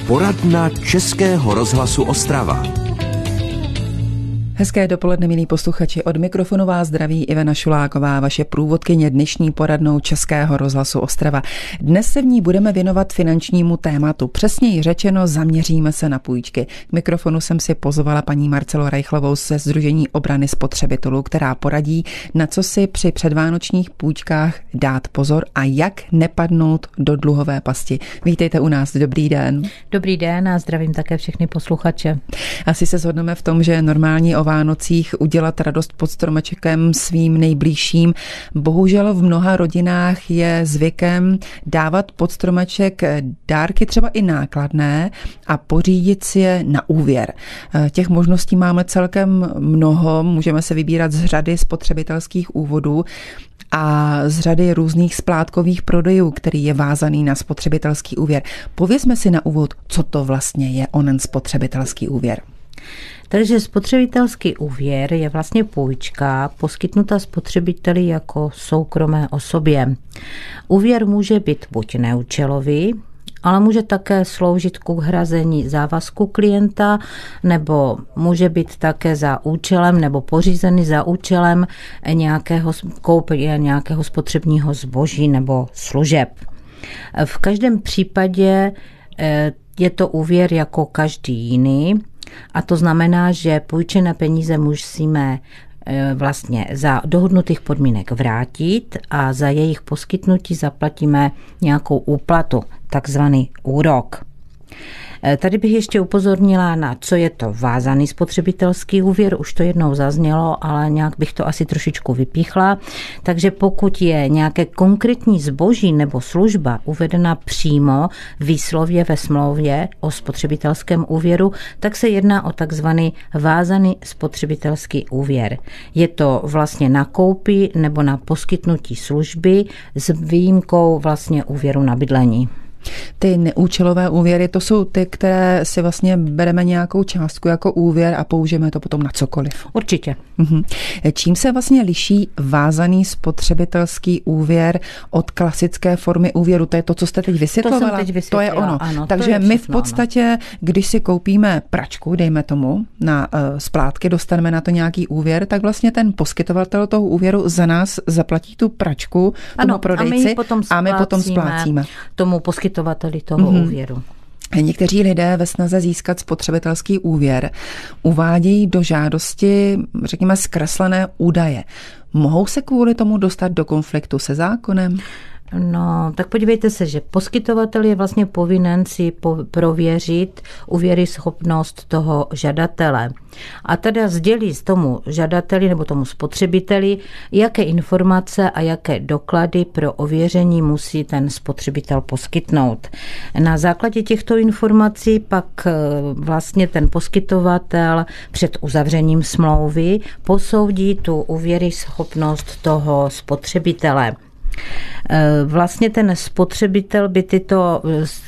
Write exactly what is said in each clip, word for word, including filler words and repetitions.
Poradna Českého rozhlasu Ostrava. Hezké dopoledne, milí posluchači, od mikrofonu vás zdraví Ivana Šuláková, vaše průvodkyně dnešní poradnou Českého rozhlasu Ostrava. Dnes se v ní budeme věnovat finančnímu tématu. Přesněji řečeno, zaměříme se na půjčky. K mikrofonu jsem si pozvala paní Marcelu Reichlovou ze Sdružení obrany spotřebitelů, která poradí, na co si při předvánočních půjčkách dát pozor a jak nepadnout do dluhové pasti. Vítejte u nás, dobrý den. Dobrý den a zdravím také všechny posluchače. Asi se shodneme v tom, že normální o Vánocích udělat radost pod stromečkem svým nejbližším. Bohužel v mnoha rodinách je zvykem dávat pod stromeček dárky třeba i nákladné a pořídit si je na úvěr. Těch možností máme celkem mnoho, můžeme se vybírat z řady spotřebitelských úvodů a z řady různých splátkových prodejů, který je vázaný na spotřebitelský úvěr. Povězme si na úvod, co to vlastně je onen spotřebitelský úvěr. Takže spotřebitelský úvěr je vlastně půjčka poskytnutá spotřebiteli jako soukromé osobě. Úvěr může být buď neúčelový, ale může také sloužit k uhrazení závazku klienta, nebo může být také za účelem nebo pořízený za účelem nějakého koupě nějakého spotřebního zboží nebo služeb. V každém případě je to úvěr jako každý jiný, a to znamená, že půjčené peníze musíme vlastně za dohodnutých podmínek vrátit a za jejich poskytnutí zaplatíme nějakou úplatu, takzvaný úrok. Tady bych ještě upozornila na, co je to vázaný spotřebitelský úvěr, už to jednou zaznělo, ale nějak bych to asi trošičku vypíchla. Takže pokud je nějaké konkrétní zboží nebo služba uvedena přímo výslovně ve smlouvě o spotřebitelském úvěru, tak se jedná o takzvaný vázaný spotřebitelský úvěr. Je to vlastně na koupi nebo na poskytnutí služby s výjimkou vlastně úvěru na bydlení. Ty neúčelové úvěry, to jsou ty, které si vlastně bereme nějakou částku jako úvěr a použijeme to potom na cokoliv. Určitě. Mhm. Čím se vlastně liší vázaný spotřebitelský úvěr od klasické formy úvěru? To je to, co jste teď vysvětlovala? To jsem teď vysvětlila, to je ono. Ano, Takže je my v všechno, podstatě, ano. Když si koupíme pračku, dejme tomu, na uh, splátky, dostaneme na to nějaký úvěr, tak vlastně ten poskytovatel toho úvěru za nás zaplatí tu pračku tomu ano, prodejci a my, potom a my potom splácíme tomu poskytovateli toho mm-hmm. úvěru. Někteří lidé ve snaze získat spotřebitelský úvěr uvádějí do žádosti, řekněme, zkreslené údaje. Mohou se kvůli tomu dostat do konfliktu se zákonem? No, tak podívejte se, že poskytovatel je vlastně povinen si po- prověřit úvěryschopnost toho žadatele. A teda sdělí tomu žadateli nebo tomu spotřebiteli, jaké informace a jaké doklady pro ověření musí ten spotřebitel poskytnout. Na základě těchto informací pak vlastně ten poskytovatel před uzavřením smlouvy posoudí tu úvěryschopnost toho spotřebitele. Vlastně ten spotřebitel by tyto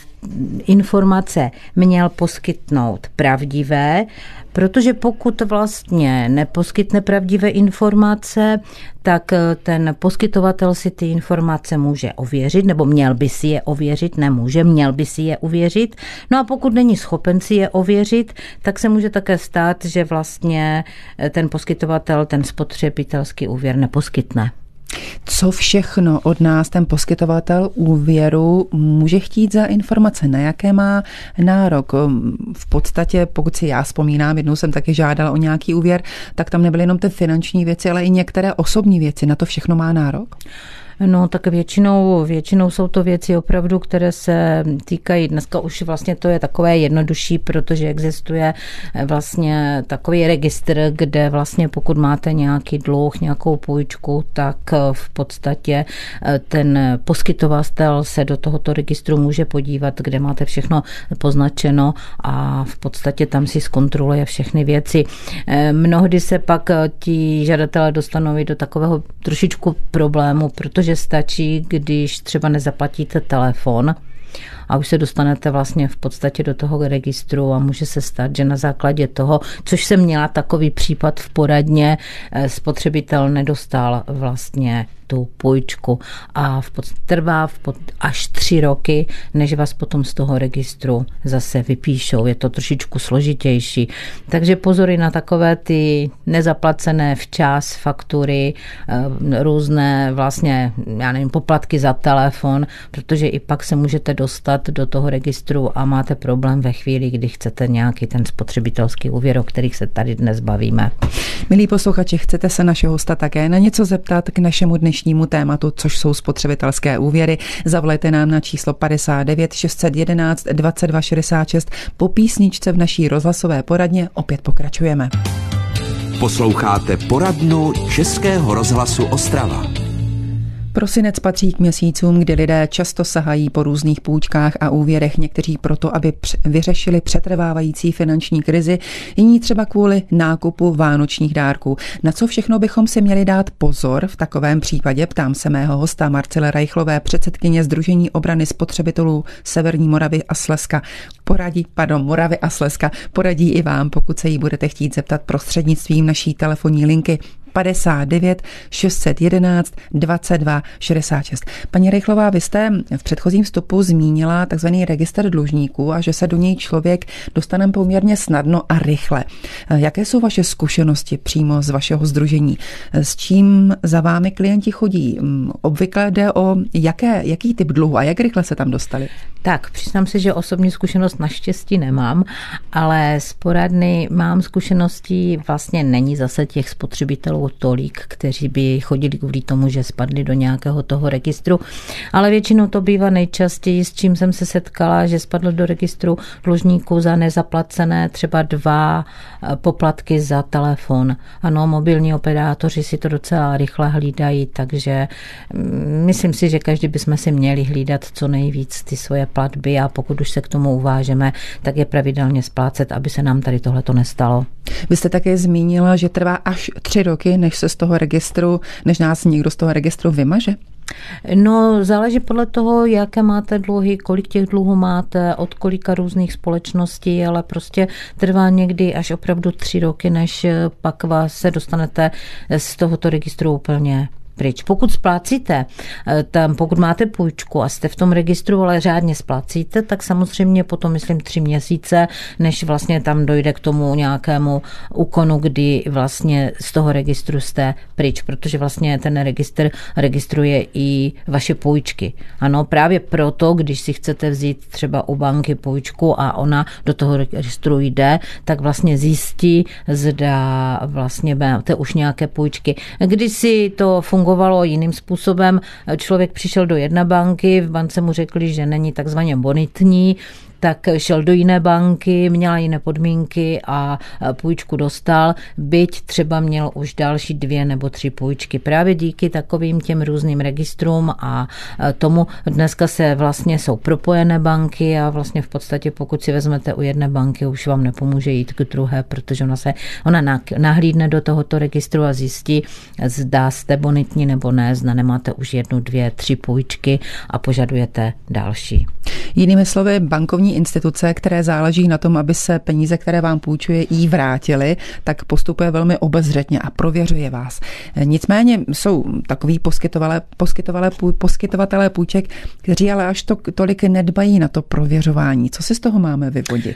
informace měl poskytnout pravdivé, protože pokud vlastně neposkytne pravdivé informace, tak ten poskytovatel si ty informace může ověřit, nebo měl by si je ověřit, nemůže, měl by si je ověřit. No a pokud není schopen si je ověřit, tak se může také stát, že vlastně ten poskytovatel ten spotřebitelský úvěr neposkytne. Co všechno od nás ten poskytovatel úvěru může chtít za informace, na jaké má nárok? V podstatě, pokud si já vzpomínám, jednou jsem taky žádala o nějaký úvěr, tak tam nebyly jenom ty finanční věci, ale i některé osobní věci. Na to všechno má nárok? No tak většinou, většinou jsou to věci opravdu, které se týkají, dneska už vlastně to je takové jednodušší, protože existuje vlastně takový registr, kde vlastně pokud máte nějaký dluh, nějakou půjčku, tak v podstatě ten poskytovatel se do tohoto registru může podívat, kde máte všechno poznačeno a v podstatě tam si zkontroluje všechny věci. Mnohdy se pak ti žadatelé dostanou i do takového trošičku problému, protože stačí, když třeba nezaplatíte telefon a už se dostanete vlastně v podstatě do toho registru a může se stát, že na základě toho, což jsem měla takový případ v poradně, spotřebitel nedostal vlastně tu půjčku a v pod, trvá v pod, až tři roky, než vás potom z toho registru zase vypíšou. Je to trošičku složitější. Takže pozory na takové ty nezaplacené včas faktury, různé vlastně, já nevím, poplatky za telefon, protože i pak se můžete dostat do toho registru a máte problém ve chvíli, kdy chcete nějaký ten spotřebitelský úvěr, o kterých se tady dnes bavíme. Milí posluchači, chcete se našeho hosta také na něco zeptat k našemu dnešnímu tématu, což jsou spotřebitelské úvěry? Zavolejte nám na číslo padesát devět šest set jedenáct dvacet dva šedesát šest. Po písničce v naší rozhlasové poradně opět pokračujeme. Posloucháte poradnu Českého rozhlasu Ostrava. Prosinec patří k měsícům, kdy lidé často sahají po různých půjčkách a úvěrech, někteří proto, aby vyřešili přetrvávající finanční krizi, jiní třeba kvůli nákupu vánočních dárků. Na co všechno bychom si měli dát pozor v takovém případě, ptám se mého hosta Marcely Reichlové, předsedkyně Sdružení obrany spotřebitelů Severní Moravy a Slezska. Poradí, pardon, Moravy a Slezska poradí i vám, pokud se jí budete chtít zeptat prostřednictvím naší telefonní linky padesát devět šest set jedenáct dvacet dva šedesát šest. Paní Reichlové, vy jste v předchozím vstupu zmínila takzvaný registr dlužníků a že se do něj člověk dostane poměrně snadno a rychle. Jaké jsou vaše zkušenosti přímo z vašeho sdružení? S čím za vámi klienti chodí? Obvykle jde o jaké, jaký typ dluhu a jak rychle se tam dostali? Tak, přiznám se, že osobní zkušenost naštěstí nemám, ale z poradny mám zkušenosti, vlastně není zase těch spotřebitelů tolik, kteří by chodili kvůli tomu, že spadli do nějakého toho registru, ale většinou to bývá nejčastěji, s čím jsem se setkala, že spadl do registru dlužníků za nezaplacené třeba dva poplatky za telefon. Ano, mobilní operátoři si to docela rychle hlídají, takže myslím si, že každý bychom si měli hlídat co nejvíc ty svoje platby a pokud už se k tomu uvážeme, tak je pravidelně splácet, aby se nám tady tohleto nestalo. Vy jste také zmínila, že trvá až tři roky, než se z toho registru, než nás někdo z toho registru vymaže? No, záleží podle toho, jaké máte dluhy, kolik těch dluhů máte, od kolika různých společností, ale prostě trvá někdy až opravdu tři roky, než pak vás se dostanete z tohoto registru úplně pryč. Pokud splácíte, tam, pokud máte půjčku a jste v tom registru, ale řádně splácíte, tak samozřejmě potom, myslím, tři měsíce, než vlastně tam dojde k tomu nějakému úkonu, kdy vlastně z toho registru jste pryč, protože vlastně ten registr registruje i vaše půjčky. Ano, právě proto, když si chcete vzít třeba u banky půjčku a ona do toho registru jde, tak vlastně zjistí, zda vlastně máte už nějaké půjčky. Když si to fungovalo jiným způsobem. Člověk přišel do jedné banky, v bance mu řekli, že není takzvaně bonitní, tak šel do jiné banky, měla jiné podmínky a půjčku dostal, byť třeba měl už další dvě nebo tři půjčky. Právě díky takovým těm různým registrům a tomu dneska se vlastně jsou propojené banky a vlastně v podstatě pokud si vezmete u jedné banky, už vám nepomůže jít k druhé, protože ona se ona nahlídne do tohoto registru a zjistí, zda jste bonitní nebo ne, zda nemáte už jednu, dvě, tři půjčky a požadujete další. Jinými slovy, bankovní instituce, které záleží na tom, aby se peníze, které vám půjčuje, jí vrátily, tak postupuje velmi obezřetně a prověřuje vás. Nicméně jsou takový poskytovatelé, poskytovatelé, poskytovatelé půjček, kteří ale až to, tolik nedbají na to prověřování. Co si z toho máme vyvodit?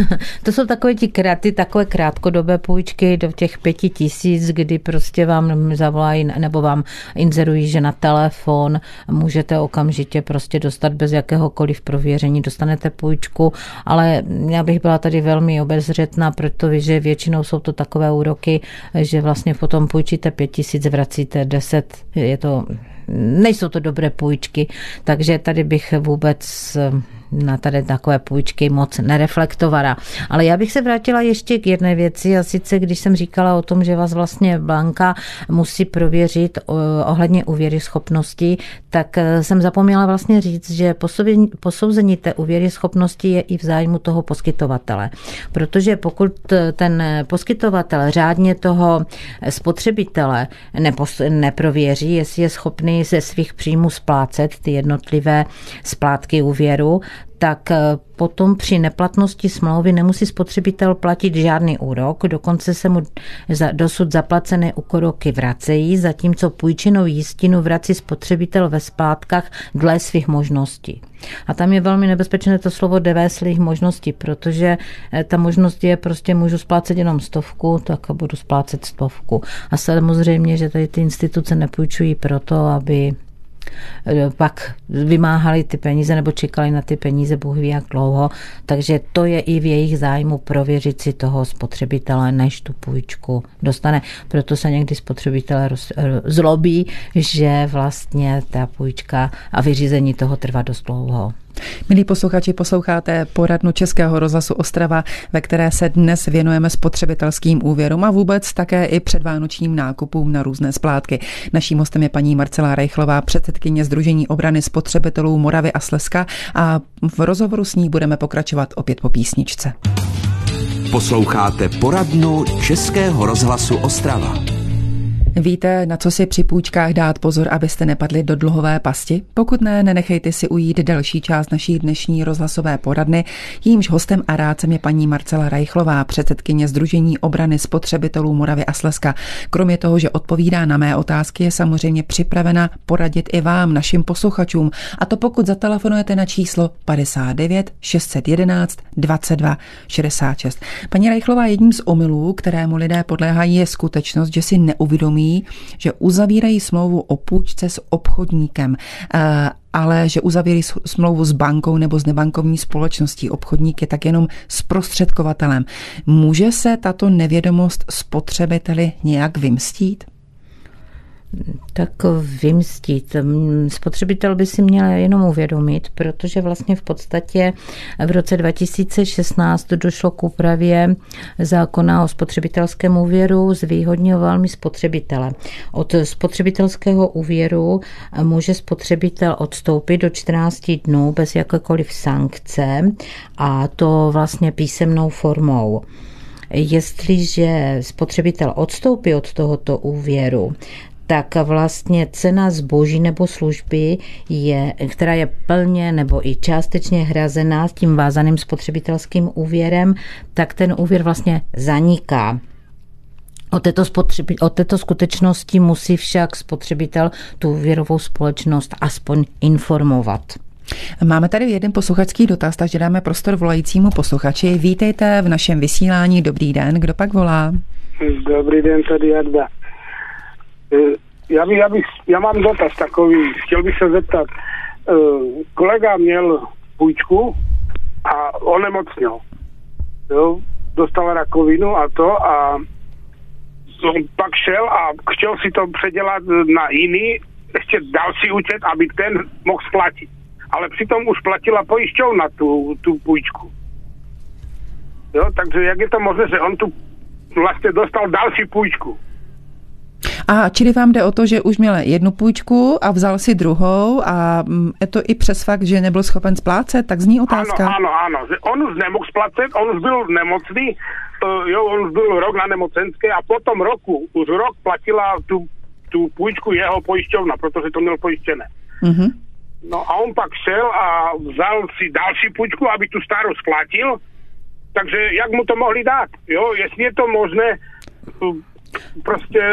To jsou takové ti kraty, takové krátkodobé půjčky do těch pěti tisíc, kdy prostě vám zavolají nebo vám inzerují, že na telefon můžete okamžitě prostě dostat bez jakéhokoliv prověření, dostanete půjčku, ale já bych byla tady velmi obezřetná, protože většinou jsou to takové úroky, že vlastně potom půjčíte pět tisíc, vracíte deset, je to, nejsou to dobré půjčky, takže tady bych vůbec na tady takové půjčky moc nereflektovala. Ale já bych se vrátila ještě k jedné věci a sice, když jsem říkala o tom, že vás vlastně banka musí prověřit ohledně úvěryschopnosti, tak jsem zapomněla vlastně říct, že posouzení té úvěryschopnosti je i v zájmu toho poskytovatele. Protože pokud ten poskytovatel řádně toho spotřebitele nepos- neprověří, jestli je schopný ze svých příjmů splácet ty jednotlivé splátky úvěru, tak potom při neplatnosti smlouvy nemusí spotřebitel platit žádný úrok, dokonce se mu dosud zaplacené úroky vracejí, zatímco půjčenou jistinu vrací spotřebitel ve splátkách dle svých možností. A tam je velmi nebezpečné to slovo dle svých možností, protože ta možnost je prostě můžu splácet jenom stovku, tak budu splácet stovku. A samozřejmě, že tady ty instituce nepůjčují proto, aby pak vymáhali ty peníze nebo čekali na ty peníze Bůh ví jak dlouho, takže to je i v jejich zájmu prověřit si toho spotřebitele, než tu půjčku dostane. Proto se někdy spotřebitelé roz, zlobí, že vlastně ta půjčka a vyřízení toho trvá dost dlouho. Milí posluchači, posloucháte poradnu Českého rozhlasu Ostrava, ve které se dnes věnujeme spotřebitelským úvěrům a vůbec také i předvánočním nákupům na různé splátky. Naším hostem je paní Marcela Reichlová, předsedkyně Sdružení obrany spotřebitelů Moravy a Slezska, a v rozhovoru s ní budeme pokračovat opět po písničce. Posloucháte poradnu Českého rozhlasu Ostrava. Víte, na co si při půjčkách dát pozor, abyste nepadli do dluhové pasti? Pokud ne, nenechejte si ujít další část naší dnešní rozhlasové poradny. Jímž hostem a rádcem je paní Marcela Reichlová, předsedkyně Sdružení obrany spotřebitelů Moravy a Slezska. Kromě toho, že odpovídá na mé otázky, je samozřejmě připravena poradit i vám, našim posluchačům. A to pokud zatelefonujete na číslo padesát devět šest set jedenáct dvacet dva šedesát šest. Paní Reichlová, jedním z omylů, kterému lidé podléhají, je skutečnost, že si neuvědomí, že uzavírají smlouvu o půjčce s obchodníkem, ale že uzavírají smlouvu s bankou nebo s nebankovní společností. Obchodník je tak jenom zprostředkovatelem. Může se tato nevědomost spotřebiteli nějak vymstít? Tak vymstít. Spotřebitel by si měl jenom uvědomit, protože vlastně v podstatě v roce dva tisíce šestnáct došlo k úpravě zákona o spotřebitelském úvěru, zvýhodňoval mi spotřebitele. Od spotřebitelského úvěru může spotřebitel odstoupit do čtrnáct dnů bez jakékoliv sankce, a to vlastně písemnou formou. Jestliže spotřebitel odstoupí od tohoto úvěru, tak vlastně cena zboží nebo služby, je, která je plně nebo i částečně hrazená s tím vázaným spotřebitelským úvěrem, tak ten úvěr vlastně zaniká. O této, spotřebi- o této skutečnosti musí však spotřebitel tu úvěrovou společnost aspoň informovat. Máme tady jeden posluchačský dotaz, takže dáme prostor volajícímu posluchači. Vítejte v našem vysílání. Dobrý den, kdo pak volá? Dobrý den, tady Jarda. Já, bych, já, bych, já mám dotaz takový, chtěl bych se zeptat. Kolega měl půjčku a onemocněl. Jo, dostal rakovinu a to a on pak šel a chtěl si to předělat na jiný, ještě další účet, aby ten mohl splatit. Ale přitom už platila pojišťovna tu, tu půjčku. Jo, takže jak je to možné, že on tu vlastně dostal další půjčku? A čili vám jde o to, že už měl jednu půjčku a vzal si druhou a je to i přes fakt, že nebyl schopen splácet, tak zní otázka. Ano, ano, ano. Že on už nemohl splácet, on už byl nemocný, jo, on už byl rok na nemocenské a po tom roku, už rok platila tu, tu půjčku jeho pojišťovna, protože to měl pojištěné. Mm-hmm. No a on pak šel a vzal si další půjčku, aby tu starou splatil, takže jak mu to mohli dát, jo, jestli je to možné, prostě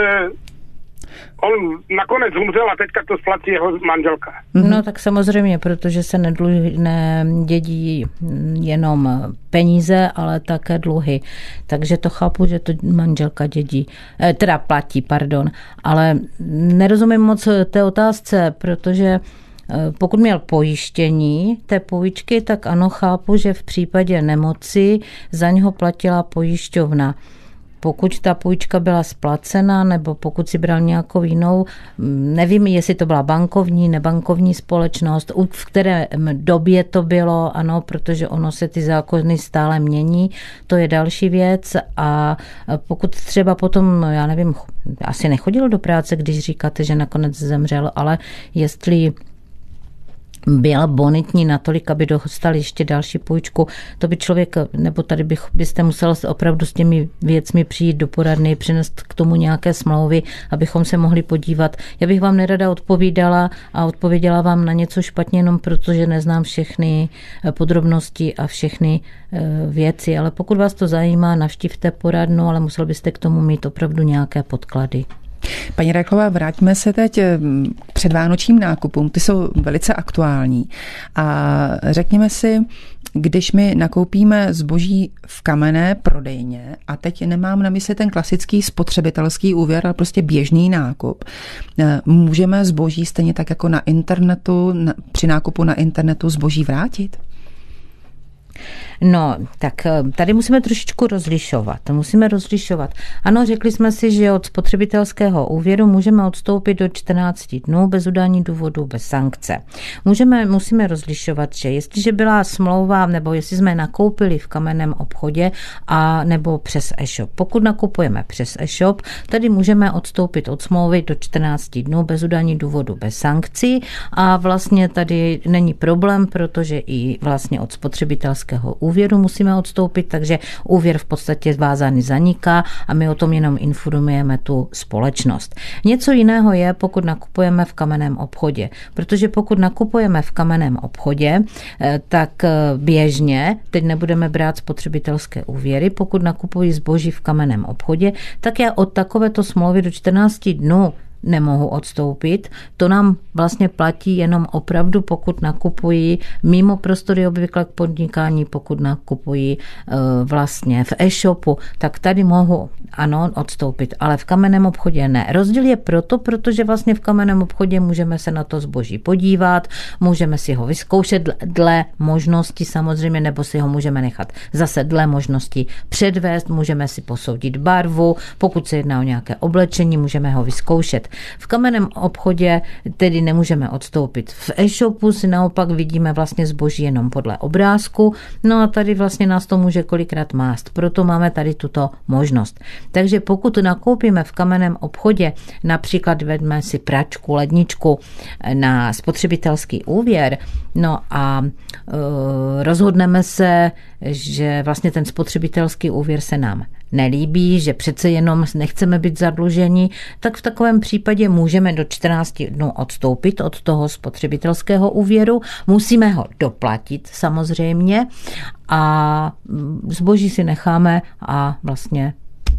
on nakonec umřel a teďka to splatí jeho manželka. No tak samozřejmě, protože se nedluhy, nedědí jenom peníze, ale také dluhy. Takže to chápu, že to manželka dědí, teda platí, pardon. Ale nerozumím moc té otázce, protože pokud měl pojištění té půjčky, tak ano, chápu, že v případě nemoci za něho platila pojišťovna. Pokud ta půjčka byla splacena, nebo pokud si bral nějakou jinou, nevím, jestli to byla bankovní, nebankovní společnost, v které době to bylo, ano, protože ono se ty zákony stále mění, to je další věc. A pokud třeba potom, já nevím, asi nechodil do práce, když říkáte, že nakonec zemřel, ale jestli byla bonitní natolik, aby dostal ještě další půjčku, to by člověk, nebo tady bych, byste musel opravdu s těmi věcmi přijít do poradny, přinést k tomu nějaké smlouvy, abychom se mohli podívat. Já bych vám nerada odpovídala a odpověděla vám na něco špatně, jenom protože neznám všechny podrobnosti a všechny věci, ale pokud vás to zajímá, navštivte poradnu, ale musel byste k tomu mít opravdu nějaké podklady. Paní Reichlová, vraťme se teď k předvánočním nákupům. Ty jsou velice aktuální. A řekněme si, když my nakoupíme zboží v kamenné prodejně, a teď nemám na mysli ten klasický spotřebitelský úvěr, ale prostě běžný nákup, můžeme zboží stejně tak jako na internetu, při nákupu na internetu zboží vrátit? No, tak tady musíme trošičku rozlišovat. Musíme rozlišovat. Ano, řekli jsme si, že od spotřebitelského úvěru můžeme odstoupit do čtrnácti dnů bez udání důvodu, bez sankce. Můžeme, musíme rozlišovat, že jestliže byla smlouva, nebo jestli jsme nakoupili v kamenném obchodě a nebo přes e-shop. Pokud nakupujeme přes e-shop, tady můžeme odstoupit od smlouvy do čtrnácti dnů bez udání důvodu, bez sankcí a vlastně tady není problém, protože i vlastně od spotřebitelského úvěru musíme odstoupit, takže úvěr v podstatě vázaný zaniká a my o tom jenom informujeme tu společnost. Něco jiného je, pokud nakupujeme v kamenném obchodě, protože pokud nakupujeme v kamenném obchodě, tak běžně, teď nebudeme brát spotřebitelské úvěry, pokud nakupuji zboží v kamenném obchodě, tak já od takovéto smlouvy do čtrnácti dnů nemohu odstoupit. To nám vlastně platí jenom opravdu, pokud nakupují mimo prostory obvykle k podnikání, pokud nakupují vlastně v e-shopu, tak tady mohu ano odstoupit, ale v kamenném obchodě ne. Rozdíl je proto, protože vlastně v kamenném obchodě můžeme se na to zboží podívat, můžeme si ho vyzkoušet dle možnosti samozřejmě, nebo si ho můžeme nechat zase dle možnosti předvést, můžeme si posoudit barvu, pokud se jedná o nějaké oblečení, můžeme ho vyzkoušet. V kamenném obchodě tedy nemůžeme odstoupit. V e-shopu si naopak vidíme vlastně zboží jenom podle obrázku, no a tady vlastně nás to může kolikrát mást, proto máme tady tuto možnost. Takže pokud nakoupíme v kamenném obchodě, například vedme si pračku, ledničku na spotřebitelský úvěr, no a e, rozhodneme se, že vlastně ten spotřebitelský úvěr se nám nelíbí, že přece jenom nechceme být zadluženi, tak v takovém případě můžeme do čtrnácti dnů odstoupit od toho spotřebitelského úvěru. Musíme ho doplatit samozřejmě a zboží si necháme a vlastně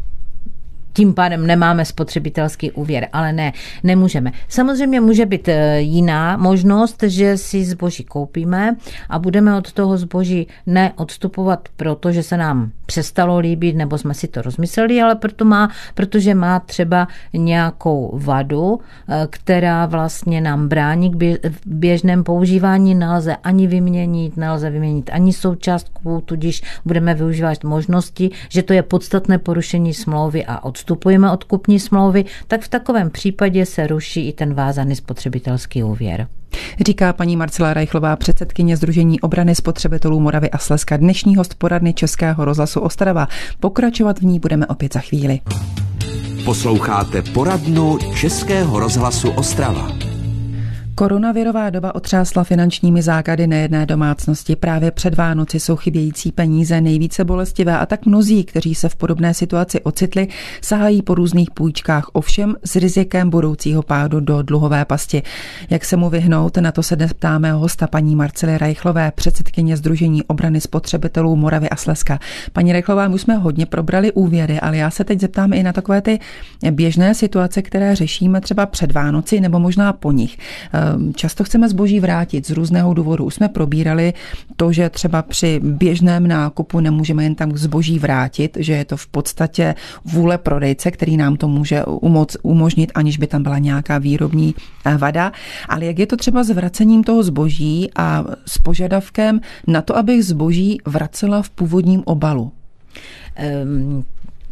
tím pádem nemáme spotřebitelský úvěr, ale ne, nemůžeme. Samozřejmě může být jiná možnost, že si zboží koupíme a budeme od toho zboží neodstupovat, protože se nám přestalo líbit, nebo jsme si to rozmysleli, ale proto má, protože má třeba nějakou vadu, která vlastně nám brání k běžném používání, nelze ani vyměnit, nelze vyměnit ani součástku, tudíž budeme využívat možnosti, že to je podstatné porušení smlouvy a odstupujeme od kupní smlouvy, tak v takovém případě se ruší i ten vázaný spotřebitelský úvěr. Říká paní Marcela Reichlová, předsedkyně Sdružení obrany spotřebitelů Moravy a Slezska, dnešní host poradny Českého rozhlasu Ostrava. Pokračovat v ní budeme opět za chvíli. Posloucháte poradnu Českého rozhlasu Ostrava. Koronavirová doba otřásla finančními základy nejedné domácnosti. Právě před Vánoci jsou chybějící peníze nejvíce bolestivé a tak mnozí, kteří se v podobné situaci ocitli, sahají po různých půjčkách, ovšem s rizikem budoucího pádu do dluhové pasti. Jak se mu vyhnout, na to se dnes ptáme hosta paní Marcely Reichlové, předsedkyně Sdružení obrany spotřebitelů Moravy a Slezska. Paní Reichlová, my jsme hodně probrali úvěry, ale já se teď zeptám i na takové ty běžné situace, které řešíme třeba před Vánoci nebo možná po nich. Často chceme zboží vrátit z různého důvodu. Už jsme probírali to, že třeba při běžném nákupu nemůžeme jen tam zboží vrátit, že je to v podstatě vůle prodejce, který nám to může umoc, umožnit, aniž by tam byla nějaká výrobní vada. Ale jak je to třeba s vracením toho zboží a s požadavkem na to, abych zboží vracela v původním obalu? Um...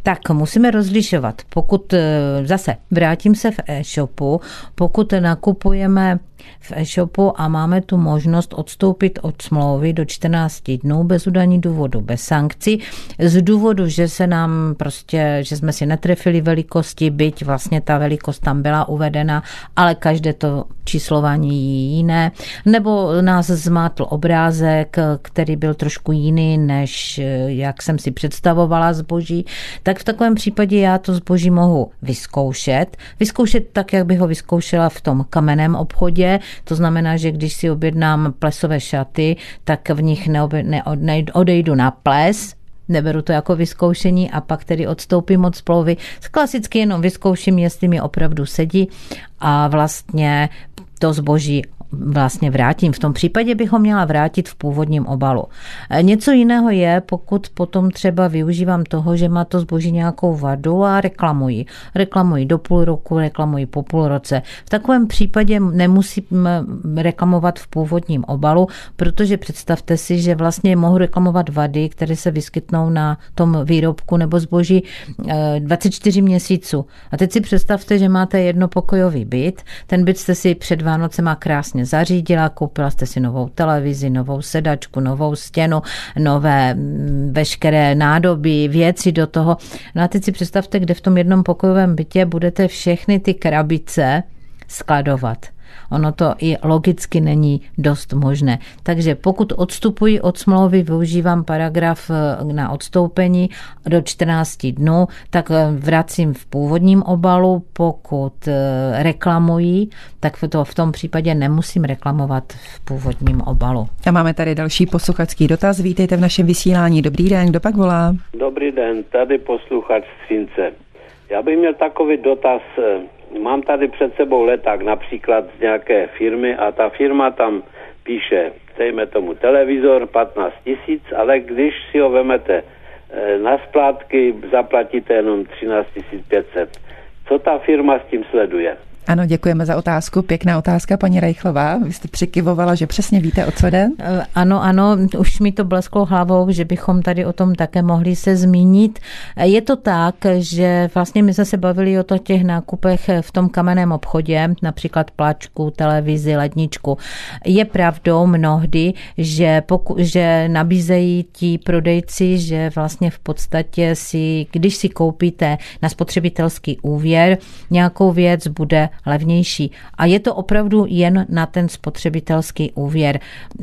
Tak musíme rozlišovat. Pokud zase vrátím se v e-shopu, pokud nakupujeme v e-shopu a máme tu možnost odstoupit od smlouvy do čtrnácti dnů bez udání důvodu, bez sankcí, z důvodu, že se nám prostě, že jsme si netrefili velikosti, byť vlastně ta velikost tam byla uvedena, ale každé to číslování je jiné, nebo nás zmátl obrázek, který byl trošku jiný, než jak jsem si představovala zboží, tak v takovém případě já to zboží mohu vyzkoušet. Vyzkoušet tak, jak bych ho vyzkoušela v tom kamenném obchodě. To znamená, že když si objednám plesové šaty, tak v nich neodejdu na ples, neberu to jako vyzkoušení a pak tedy odstoupím od smlouvy. Klasicky jenom vyzkouším, jestli mi opravdu sedí a vlastně to zboží vlastně vrátím. V tom případě bych ho měla vrátit v původním obalu. Něco jiného je, pokud potom třeba využívám toho, že má to zboží nějakou vadu a reklamuji. Reklamuji do půl roku, reklamuji po půl roce. V takovém případě nemusím reklamovat v původním obalu, protože představte si, že vlastně mohu reklamovat vady, které se vyskytnou na tom výrobku nebo zboží dvacet čtyři měsíců. A teď si představte, že máte jednopokojový byt. Ten byt jste si před Vánocema krásně zařídila, koupila jste si novou televizi, novou sedačku, novou stěnu, nové veškeré nádoby, věci do toho. No a teď si představte, kde v tom jednom pokojovém bytě budete všechny ty krabice skladovat. Ono to i logicky není dost možné. Takže pokud odstupuji od smlouvy, využívám paragraf na odstoupení do čtrnácti dnů, tak vracím v původním obalu. Pokud reklamují, tak to v tom případě nemusím reklamovat v původním obalu. A máme tady další posluchačský dotaz. Vítejte v našem vysílání. Dobrý den, kdo pak volá? Dobrý den, tady posluchač z Třince. Já bych měl takový dotaz. Mám tady před sebou leták například z nějaké firmy a ta firma tam píše, dejme tomu televizor patnáct tisíc, ale když si ho vemete na splátky, zaplatíte jenom třináct tisíc pět set. Co ta firma s tím sleduje? Ano, děkujeme za otázku. Pěkná otázka, paní Rejchlová. Vy jste přikyvovala, že přesně víte, o co jde? Ano, ano, už mi to blesklo hlavou, že bychom tady o tom také mohli se zmínit. Je to tak, že vlastně my jsme se bavili o těch nákupech v tom kamenném obchodě, například pláčku, televizi, ledničku. Je pravdou mnohdy, že, poku, že nabízejí ti prodejci, že vlastně v podstatě si, když si koupíte na spotřebitelský úvěr, nějakou věc bude levnější. A je to opravdu jen na ten spotřebitelský úvěr.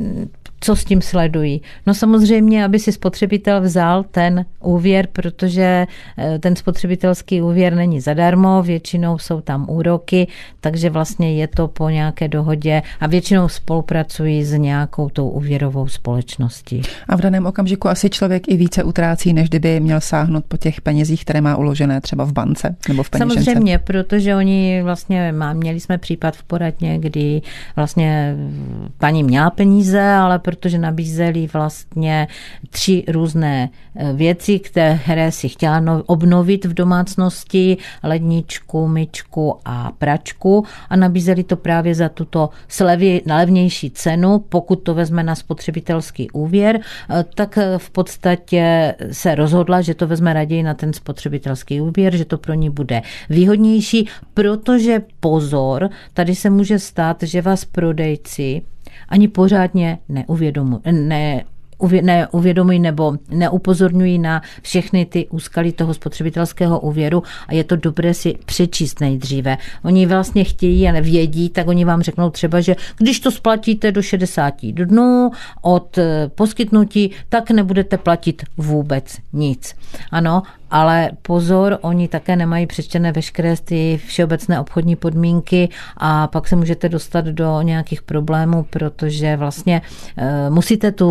Co s tím sledují? No samozřejmě, aby si spotřebitel vzal ten úvěr, protože ten spotřebitelský úvěr není zadarmo, většinou jsou tam úroky, takže vlastně je to po nějaké dohodě a většinou spolupracují s nějakou tou úvěrovou společností. A v daném okamžiku asi člověk i více utrácí, než kdyby měl sáhnout po těch penězích, které má uložené třeba v bance nebo v peněžence. Samozřejmě, protože oni vlastně má, měli jsme případ v poradně, kdy vlastně paní měla peníze, ale protože nabízeli vlastně tři různé věci, které si chtěla obnovit v domácnosti, ledničku, myčku a pračku a nabízeli to právě za tuto slevě, levnější cenu. Pokud to vezme na spotřebitelský úvěr, tak v podstatě se rozhodla, že to vezme raději na ten spotřebitelský úvěr, že to pro ní bude výhodnější, protože pozor, tady se může stát, že vás prodejci ani pořádně neuvědomují, ne, neuvědomují nebo neupozorňují na všechny ty úskalí toho spotřebitelského úvěru a je to dobré si přečíst nejdříve. Oni vlastně chtějí a nevědí, tak oni vám řeknou třeba, že když to splatíte do šedesáti dnů od poskytnutí, tak nebudete platit vůbec nic. Ano, ale pozor, oni také nemají přečtené veškeré ty všeobecné obchodní podmínky a pak se můžete dostat do nějakých problémů, protože vlastně e, musíte tu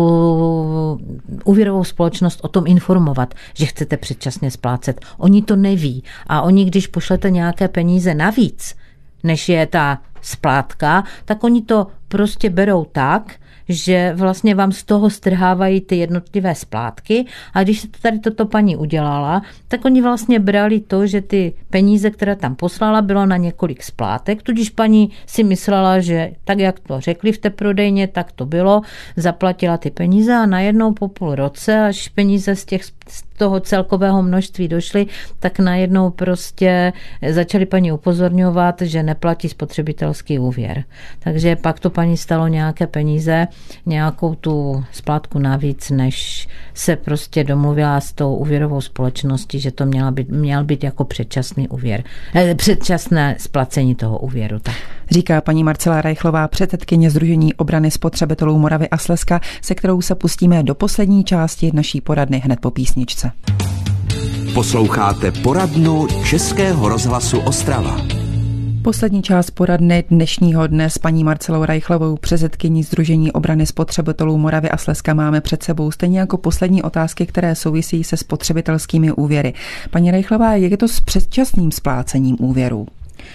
úvěrovou společnost o tom informovat, že chcete předčasně splácet. Oni to neví a oni, když pošlete nějaké peníze navíc, než je ta splátka, tak oni to prostě berou tak, že vlastně vám z toho strhávají ty jednotlivé splátky a když se to tady toto paní udělala, tak oni vlastně brali to, že ty peníze, které tam poslala, bylo na několik splátek, tudíž paní si myslela, že tak, jak to řekli v té prodejně, tak to bylo, zaplatila ty peníze a najednou po půl roce, až peníze z těch z toho celkového množství došly, tak najednou prostě začali paní upozorňovat, že neplatí spotřebitelský úvěr. Takže pak to paní stalo nějaké peníze, nějakou tu splátku navíc, než se prostě domluvila s tou úvěrovou společností, že to měla být, měl být jako předčasný úvěr. Eh, předčasné splacení toho úvěru. Tak. Říká paní Marcela Reichlová, předsedkyně Sdružení obrany spotřebitelů Moravy a Slezska, se kterou se pustíme do poslední části naší poradny hned po písničce. Posloucháte poradnu Českého rozhlasu Ostrava. Poslední část poradny dnešního dne s paní Marcelou Reichlovou, předsedkyní Sdružení obrany spotřebitelů Moravy a Slezska, máme před sebou, stejně jako poslední otázky, které souvisí se spotřebitelskými úvěry. Paní Reichlová, jak je to s předčasným splácením úvěrů?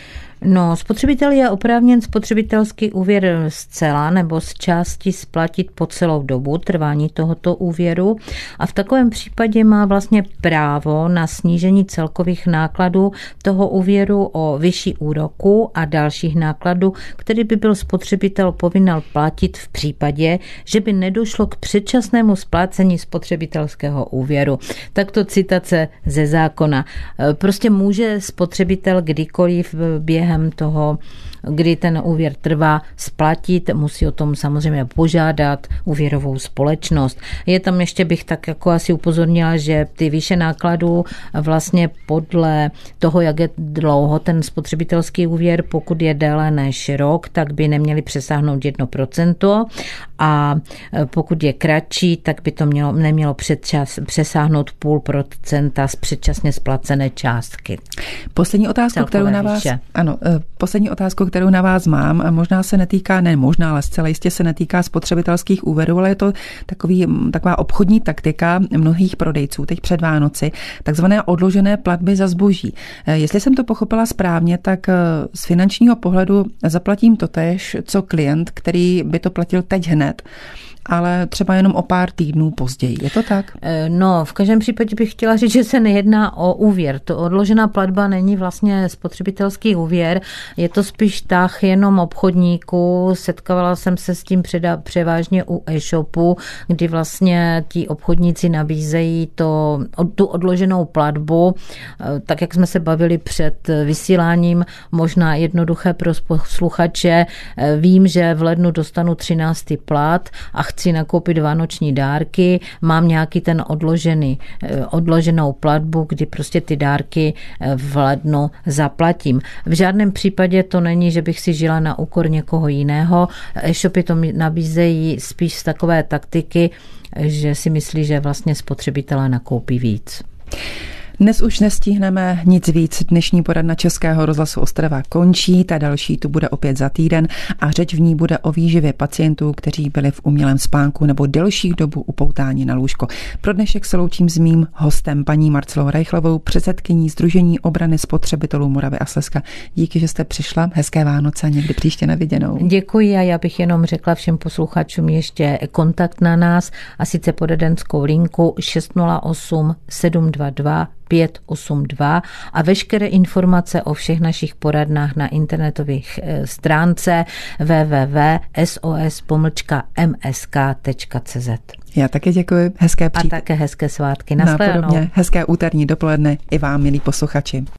No, spotřebitel je oprávněn spotřebitelský úvěr zcela nebo z části splatit po celou dobu trvání tohoto úvěru a v takovém případě má vlastně právo na snížení celkových nákladů toho úvěru o vyšší úroku a dalších nákladů, který by byl spotřebitel povinen platit v případě, že by nedošlo k předčasnému splácení spotřebitelského úvěru. Takto citace ze zákona. Prostě může spotřebitel kdykoliv během toho, kdy ten úvěr trvá, splatit, musí o tom samozřejmě požádat úvěrovou společnost. Je tam ještě bych tak jako asi upozornila, že ty výše nákladů vlastně podle toho, jak je dlouho ten spotřebitelský úvěr, pokud je déle než rok, tak by neměli přesáhnout jedno procento a pokud je kratší, tak by to mělo, nemělo předčas, přesáhnout půl procenta z předčasně splacené částky. Poslední otázku, kterou na vás, ano, poslední otázku, kterou na vás mám, a možná se netýká, ne možná, ale zcela jistě se netýká spotřebitelských úvěrů, ale je to takový, taková obchodní taktika mnohých prodejců teď před Vánoci, takzvané odložené platby za zboží. Jestli jsem to pochopila správně, tak z finančního pohledu zaplatím totéž, co klient, který by to platil teď hned, ale třeba jenom o pár týdnů později. Je to tak? No, v každém případě bych chtěla říct, že se nejedná o úvěr. To odložená platba není vlastně spotřebitelský úvěr, je to spíš tah jenom obchodníků. Setkávala jsem se s tím předa, převážně u e-shopu, kdy vlastně ti obchodníci nabízejí to, tu odloženou platbu, tak jak jsme se bavili před vysíláním, možná jednoduché pro posluchače. Vím, že v lednu dostanu třináctý plat a chci nakoupit vánoční dárky, mám nějaký ten odložený, odloženou platbu, kdy prostě ty dárky v lednu zaplatím. V žádném případě to není, že bych si žila na úkor někoho jiného. E-shopy to nabízejí spíš z takové taktiky, že si myslí, že vlastně spotřebitelé nakoupí víc. Dnes už nestihneme nic víc. Dnešní poradna Českého rozhlasu Ostrava končí, ta další tu bude opět za týden a řeč v ní bude o výživě pacientů, kteří byli v umělém spánku nebo delší dobu upoutáni na lůžko. Pro dnešek se loučím s mým hostem, paní Marcelou Reichlovou, předsedkyní Sdružení obrany spotřebitelů Moravy a Slezska. Díky, že jste přišla. Hezké Vánoce, někdy příště na viděnou. Děkuji a já bych jenom řekla všem posluchačům ještě kontakt na nás a sice poradenskou linku šest nula osm sedm dva dva pět osm dva a veškeré informace o všech našich poradnách na internetových stránce w w w tečka s o s pomlčka m s k tečka c z. Já také děkuji. Hezké přijít. A také hezké svátky. Nashledanou. Hezké úterní dopoledne i vám, milí posluchači.